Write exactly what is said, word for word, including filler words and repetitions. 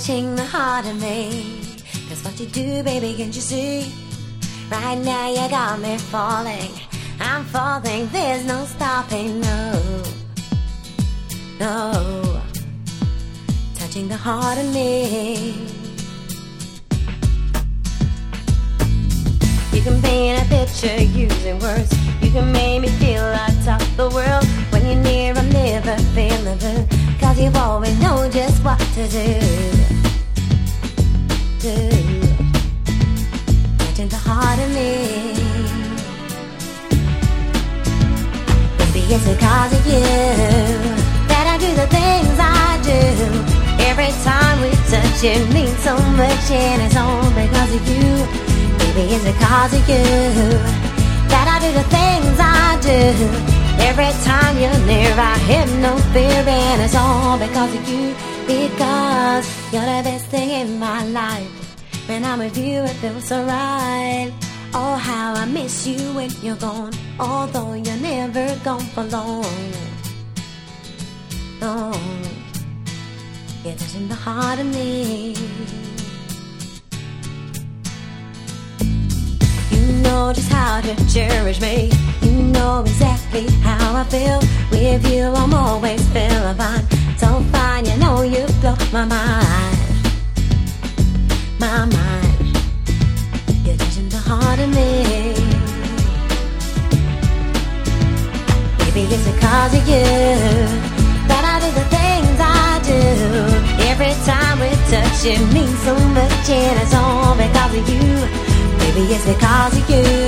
touching the heart of me. That's what you do, baby, can't you see? Right now you got me falling. I'm falling, there's no stopping, no. No. Touching the heart of me. You can paint a picture using words. You can make me feel I top the world. When you're near, I'm never feeling blue. Cause you've always known just what to do. Do. Touching the heart of me. Baby, it's because of you that I do the things I do. Every time we touch, it means so much, and it's all because of you. Baby, it's because of you that I do the things I do. Every time you're near, I have no fear, and it's all because of you. Because you're the best thing in my life. When I'm with you, it feels so right. Oh, how I miss you when you're gone, although you're never gone for long. No, you're touching the heart of me. You know just how to cherish me. You know exactly how I feel. With you I'm always feeling fine. So fine, you know you blow my mind. My mind. You're touching the heart of me. Baby, it's because of you that I do the things I do. Every time we touch, it means so much, and it's all because of you. Baby, it's because of you